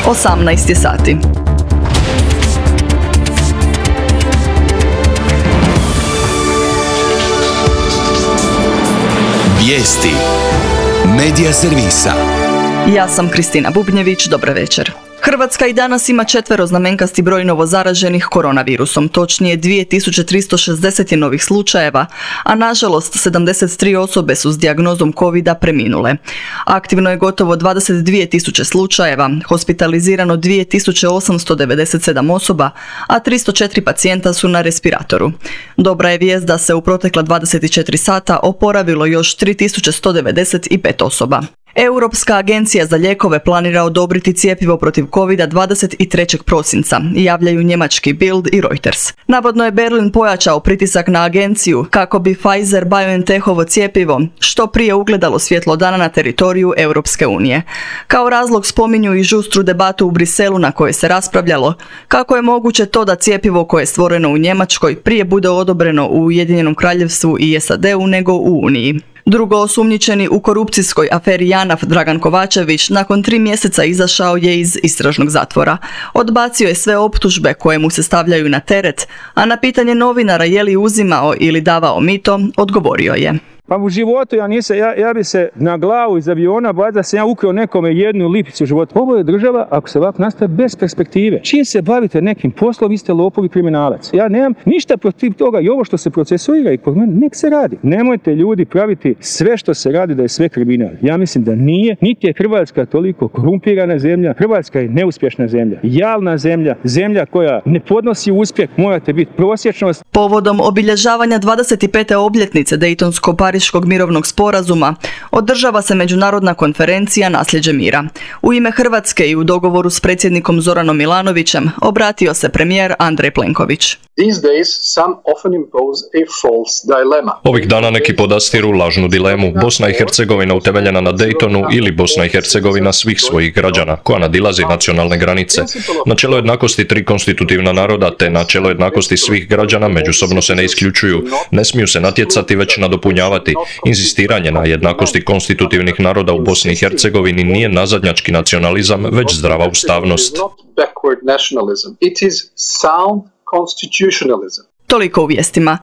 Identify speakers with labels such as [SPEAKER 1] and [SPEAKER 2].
[SPEAKER 1] 18 je sati.
[SPEAKER 2] Vijesti Medija servisa.
[SPEAKER 1] Ja sam Kristina Bubnjević, dobar večer. Hrvatska i danas ima 4 broj novozaraženih koronavirusom, točnije 2360 je novih slučajeva, a nažalost 73 osobe su s dijagnozom covida preminule. Aktivno je gotovo 22.000 slučajeva, hospitalizirano 2897 osoba, a 304 pacijenta su na respiratoru. Dobra je vijest da se u protekla 24 sata oporavilo još 3195 osoba. Europska agencija za lijekove planira odobriti cjepivo protiv covida 23. prosinca, javljaju njemački Bild i Reuters. Navodno je Berlin pojačao pritisak na agenciju kako bi Pfizer-BioNTechovo cjepivo što prije ugledalo svjetlo dana na teritoriju Europske unije. Kao razlog spominju i žustru debatu u Briselu na kojoj se raspravljalo kako je moguće to da cjepivo koje je stvoreno u Njemačkoj prije bude odobreno u Ujedinjenom Kraljevstvu i SAD-u nego u Uniji. Drugo osumnjičeni u korupcijskoj aferi JANAF Dragan Kovačević nakon 3 mjeseca izašao je iz istražnog zatvora. Odbacio je sve optužbe koje mu se stavljaju na teret, a na pitanje novinara je li uzimao ili davao mito, odgovorio je.
[SPEAKER 3] Pa u životu ja bi se na glavu iz aviona bacao da sam ja ukrao nekome jednu lipicu u životu. Ovo je država, ako se ovako nastaje, bez perspektive. Čim se bavite nekim poslom, vi ste lopov i kriminalac. Ja nemam ništa protiv toga i ovo što se procesuira i kod mene, nek se radi. Nemojte ljudi praviti sve što se radi da je sve kriminal. Ja mislim da nije, niti je Hrvatska toliko korumpirana zemlja. Hrvatska je neuspješna zemlja, jalna zemlja, zemlja koja ne podnosi uspjeh, morate biti prosječnost.
[SPEAKER 1] Povodom obilježavanja 25. obljetnice Dejtonsko-Pariškog mirovnog sporazuma održava se međunarodna konferencija Nasljeđe mira. U ime Hrvatske i u dogovoru s predsjednikom Zoranom Milanovićem obratio se premijer Andrej Plenković.
[SPEAKER 4] Ovih dana neki podastiru lažnu dilemu. Bosna i Hercegovina utemeljena na Daytonu ili Bosna i Hercegovina svih svojih građana, koja nadilazi nacionalne granice. Načelo jednakosti 3 konstitutivna naroda te načelo jednakosti svih građana međusobno se ne isključuju, ne smiju se natjecati već nadopunjavati. Inzistiranje na jednakosti konstitutivnih naroda u Bosni i Hercegovini nije nazadnjački nacionalizam, već zdrava ustavnost.
[SPEAKER 1] Toliko u vijestima.